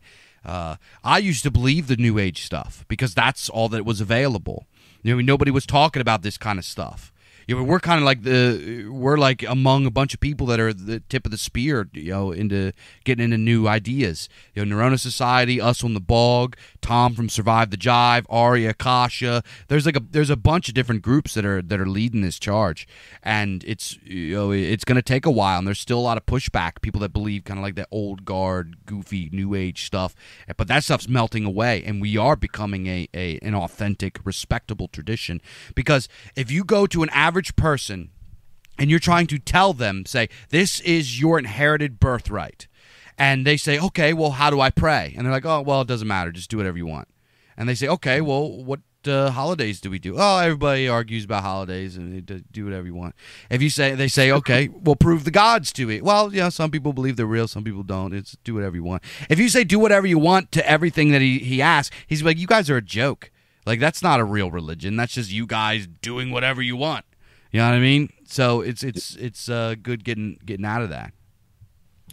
I used to believe the New Age stuff because that's all that was available. Nobody was talking about this kind of stuff. We're kind of like we're like among a bunch of people that are the tip of the spear, into getting into new ideas. Neurona Society, Us on the Bog, Tom from Survive the Jive, Ari Akasha. There's a bunch of different groups that are leading this charge, and it's going to take a while, and there's still a lot of pushback. People that believe kind of like that old guard, goofy New Age stuff, but that stuff's melting away, and we are becoming an authentic, respectable tradition. Because if you go to an average person and you're trying to tell them, say, this is your inherited birthright, and they say, okay, well, how do I pray? And they're like, oh, well, it doesn't matter, just do whatever you want. And they say, okay, well, what holidays do we do? Oh, everybody argues about holidays, and they do whatever you want. They say, okay, well, prove the gods to it. Well, some people believe they're real, some people don't. It's do whatever you want. If you say do whatever you want to everything that he asks, he's like, you guys are a joke. Like, that's not a real religion. That's just you guys doing whatever you want. You know what I mean? So it's good getting out of that.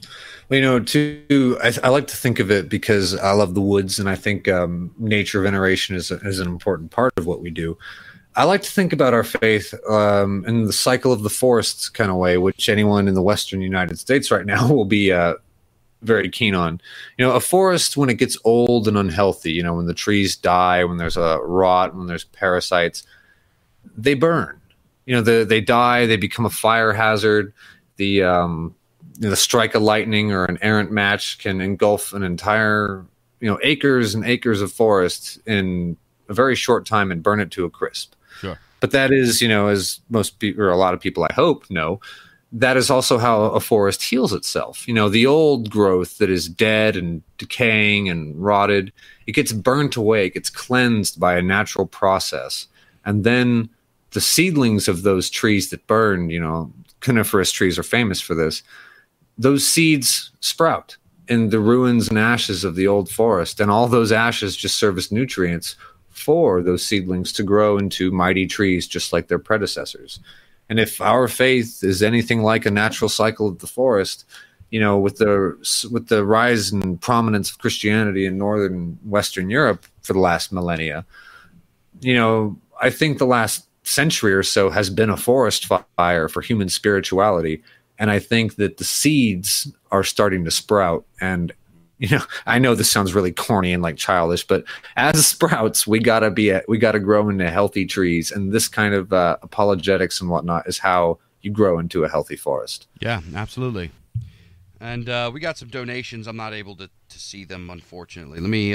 Well, too, I like to think of it because I love the woods, and I think nature veneration is an important part of what we do. I like to think about our faith in the cycle of the forests kind of way, which anyone in the Western United States right now will be very keen on. A forest, when it gets old and unhealthy, when the trees die, when there's a rot, when there's parasites, they burn. They die, they become a fire hazard. The strike of lightning or an errant match can engulf an entire, acres and acres of forest in a very short time and burn it to a crisp. Sure. But that is, as most people, or a lot of people I hope know, that is also how a forest heals itself. The old growth that is dead and decaying and rotted, it gets burnt away, it gets cleansed by a natural process. And then the seedlings of those trees that burn, coniferous trees are famous for this, those seeds sprout in the ruins and ashes of the old forest. And all those ashes just serve as nutrients for those seedlings to grow into mighty trees, just like their predecessors. And if our faith is anything like a natural cycle of the forest, with the rise and prominence of Christianity in Northern Western Europe for the last millennia, I think the last century or so has been a forest fire for human spirituality. And I think that the seeds are starting to sprout. And, I know this sounds really corny and like childish, but as sprouts, we gotta grow into healthy trees. And this kind of apologetics and whatnot is how you grow into a healthy forest. Yeah, absolutely. And we got some donations. I'm not able to see them, unfortunately. Let me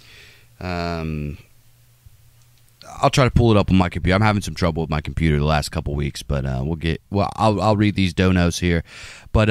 I'll try to pull it up on my computer. I'm having some trouble with my computer the last couple weeks, but I'll read these donos here. But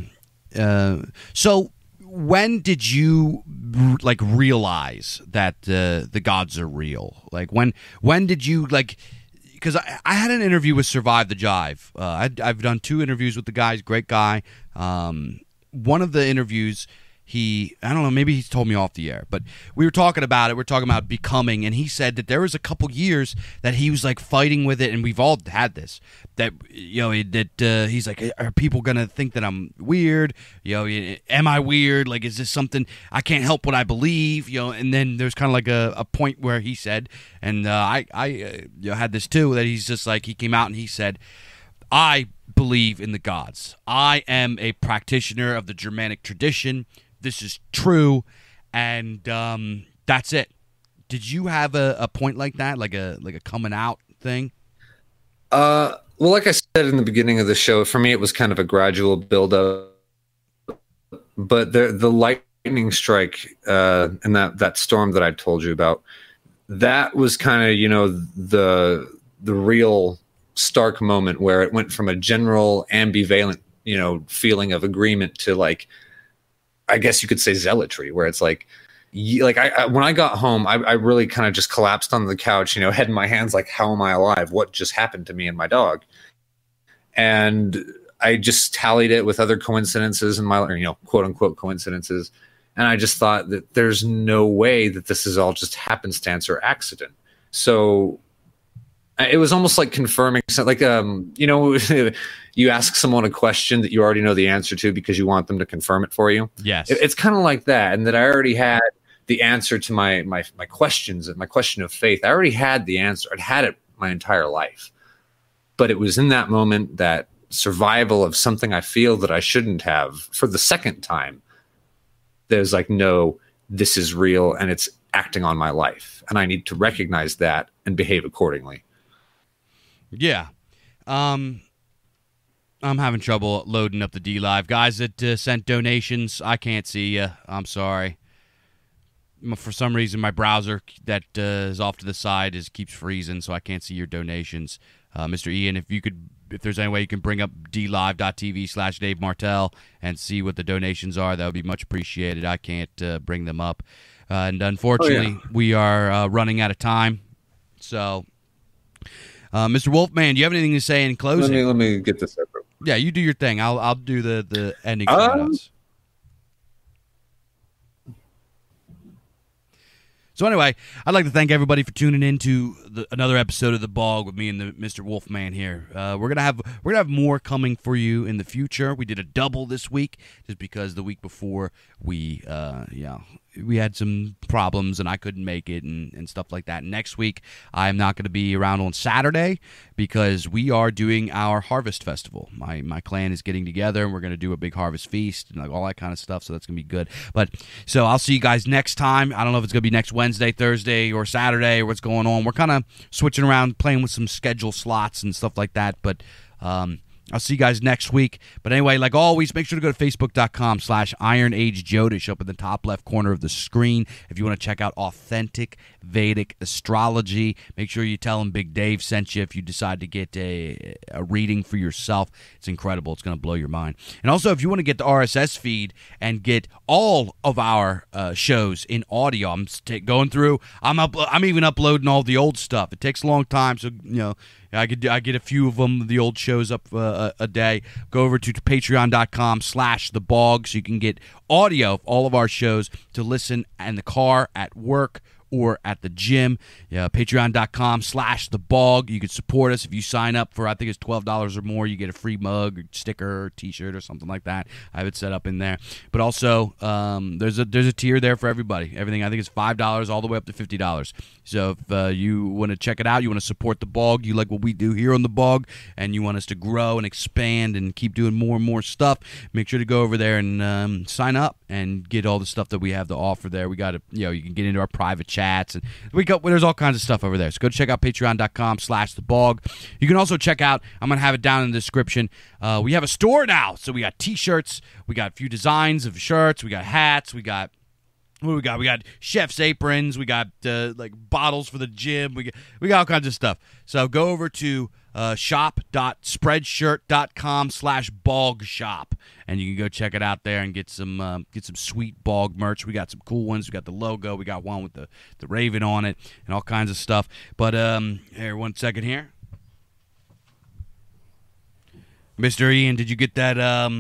so when did you realize that the gods are real? Like when did you because I had an interview with Survive the Jive. I've done 2 interviews with the guy. He's a great guy. One of the interviews, I don't know, maybe he's told me off the air, but we were talking about it. We're talking about becoming, and he said that there was a couple years that he was fighting with it, and we've all had this. That he's like, are people gonna think that I'm weird? Am I weird? Is this something I can't help what I believe? And then there's kind of a point where he said, and I had this too, that he's just he came out and he said, I believe in the gods. I am a practitioner of the Germanic tradition. This is true, and that's it. Did you have a point like that, like a coming out thing? Well, like I said in the beginning of the show, for me it was kind of a gradual build-up. But the lightning strike and that storm that I told you about, that was kind of the real stark moment where it went from a general ambivalent feeling of agreement to I guess you could say zealotry, where it's I when I got home, I really kind of just collapsed on the couch, head in my hands, how am I alive? What just happened to me and my dog? And I just tallied it with other coincidences in my, quote unquote coincidences. And I just thought that there's no way that this is all just happenstance or accident. So it was almost like confirming, you ask someone a question that you already know the answer to because you want them to confirm it for you. Yes. It's kind of like that. And that I already had the answer to my questions and my question of faith. I already had the answer. I'd had it my entire life. But it was in that moment, that survival of something I feel that I shouldn't have, for the second time, there's no, this is real and it's acting on my life. And I need to recognize that and behave accordingly. Yeah. I'm having trouble loading up the DLive. Guys that sent donations, I can't see you. I'm sorry. For some reason, my browser that is off to the side keeps freezing, so I can't see your donations. Mr. Ian, if there's any way you can bring up dlive.tv/Dave Martell and see what the donations are, that would be much appreciated. I can't bring them up. And unfortunately, we are running out of time. So, Mr. Wolfman, do you have anything to say in closing? Let me get this separate. Yeah, you do your thing. I'll do the ending shout-outs. So anyway, I'd like to thank everybody for tuning in to another episode of The Bog with me and the Mr. Wolfman here. We're gonna have more coming for you in the future. We did a double this week just because the week before we had some problems and I couldn't make it and stuff like that. Next week, I'm not going to be around on Saturday because we are doing our Harvest Festival. My clan is getting together and we're going to do a big harvest feast and like all that kind of stuff, so that's going to be good. So I'll see you guys next time. I don't know if it's going to be next Wednesday, Thursday, or Saturday or what's going on. We're kind of switching around, playing with some schedule slots and stuff like that, but I'll see you guys next week. But anyway, like always, make sure to go to facebook.com/IronAgeJodish up in the top left corner of the screen. If you want to check out authentic Vedic astrology, make sure you tell them Big Dave sent you if you decide to get a reading for yourself. It's incredible. It's going to blow your mind. And also, if you want to get the RSS feed and get all of our shows in audio, I'm going through. I'm even uploading all the old stuff. It takes a long time, so I get a few of them, the old shows up a day. Go over to patreon.com/thebog so you can get audio of all of our shows to listen in the car, at work, or at the gym. Patreon.com/thebog. You can support us if you sign up for, I think it's $12 or more. You get a free mug, or sticker, or t-shirt, or something like that. I have it set up in there. But also, there's a tier there for everybody. Everything, I think it's $5 all the way up to $50. So if you want to check it out, you want to support the Bog, you like what we do here on the Bog, and you want us to grow and expand and keep doing more and more stuff, make sure to go over there and sign up and get all the stuff that we have to offer there. We got you can get into our private chats, and there's all kinds of stuff over there. So go check out patreon.com/thebog. You can also check out, I'm going to have it down in the description, we have a store now. So we got t-shirts, we got a few designs of shirts, we got hats, we got chef's aprons, we got like bottles for the gym, we got all kinds of stuff. So go over to shop.spreadshirt.com/bog shop, and you can go check it out there and get some sweet Bog merch. We got some cool ones. We got the logo, we got one with the raven on it, and all kinds of stuff. But here, 1 second here, Mr. Ian, did you get that?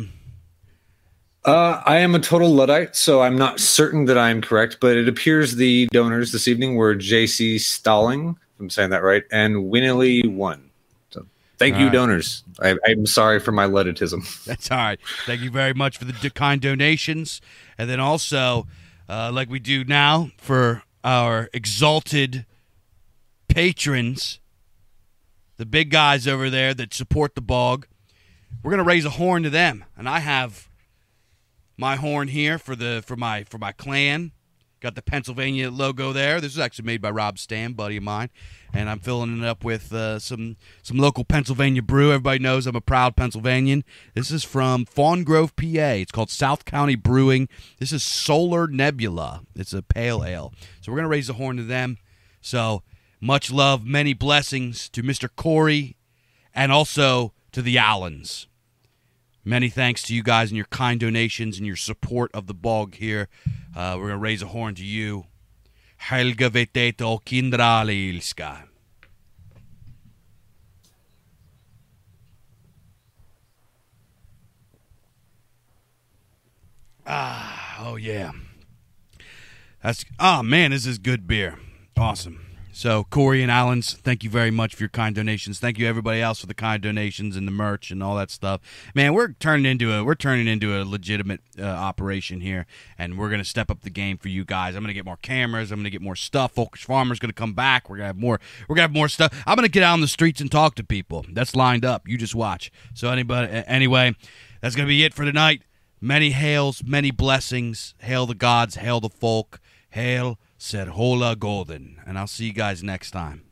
I am a total Luddite, so I'm not certain that I'm correct, but it appears the donors this evening were J.C. Stalling, if I'm saying that right, and Winnie 1. So thank you, donors. I'm sorry for my Ludditism. That's all right. Thank you very much for the kind donations. And then also, like we do now for our exalted patrons, the big guys over there that support the Bog, we're going to raise a horn to them. And I have my horn here for my clan. Got the Pennsylvania logo there. This is actually made by Rob Stam, buddy of mine, and I'm filling it up with some local Pennsylvania brew. Everybody knows I'm a proud Pennsylvanian. This is from Fawn Grove, PA. It's called South County Brewing. This is Solar Nebula. It's a pale ale. So we're gonna raise a horn to them. So much love, many blessings to Mr. Corey, and also to the Allens. Many thanks to you guys and your kind donations and your support of the Bog here. We're going to raise a horn to you. Helga veteto kindrali ilska. Oh yeah. Man, this is good beer. Awesome. So, Corey and Allens, thank you very much for your kind donations. Thank you, everybody else, for the kind donations and the merch and all that stuff. Man, we're turning into a legitimate operation here, and we're going to step up the game for you guys. I'm going to get more cameras. I'm going to get more stuff. Folkish Farmer's going to come back. We're going to have more. We're going to have more stuff. I'm going to get out on the streets and talk to people. That's lined up. You just watch. So, anyway, that's going to be it for tonight. Many hails, many blessings. Hail the gods. Hail the folk. Hail Serhola Golden. And I'll see you guys next time.